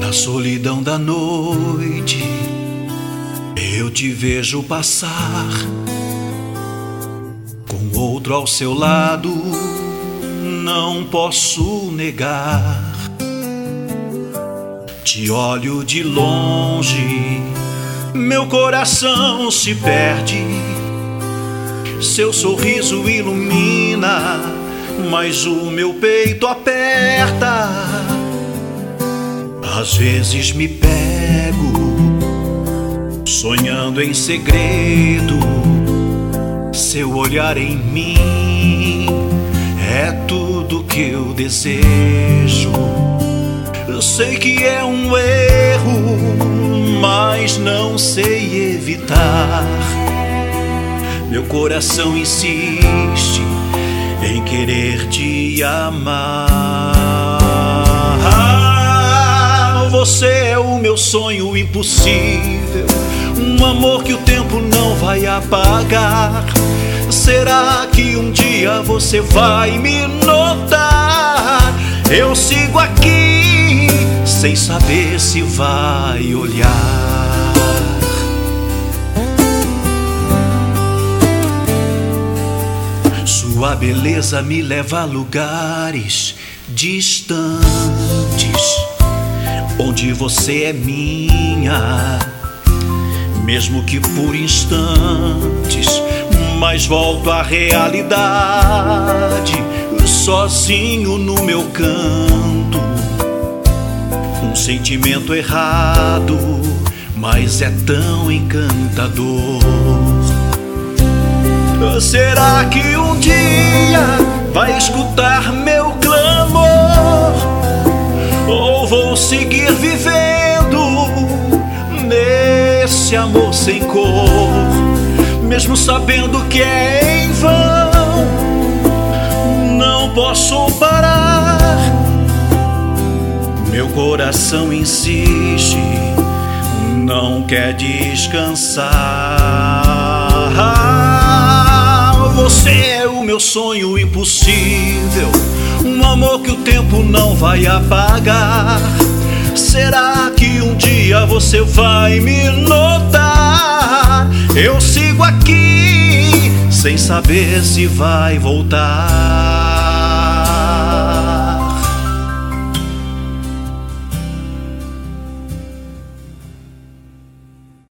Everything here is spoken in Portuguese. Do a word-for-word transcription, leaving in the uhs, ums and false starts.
Na solidão da noite eu te vejo passar, com outro ao seu lado, não posso negar. Te olho de longe, meu coração se perde. Seu sorriso ilumina, mas o meu peito aperta. Às vezes me pego sonhando em segredo. Seu olhar em mim é tudo que eu desejo. Eu sei que é um erro, mas não sei evitar. Meu coração insiste em querer te amar. Você é o meu sonho impossível, um amor que o tempo não vai apagar. Será que um dia você vai me notar? Eu sigo aqui sem saber se vai olhar. Sua beleza me leva a lugares distantes, onde você é minha, mesmo que por instantes. Mas volto à realidade, sozinho no meu canto. Um sentimento errado, mas é tão encantador. Será que um dia vai escutar meu clamor? Ou vou seguir vivendo nesse amor sem cor, mesmo sabendo que é em vão? Não posso parar, meu coração insiste, não quer descansar. Você é o meu sonho impossível, um amor que o tempo não vai apagar. Será que um dia você vai me notar? Eu sigo aqui sem saber se vai voltar.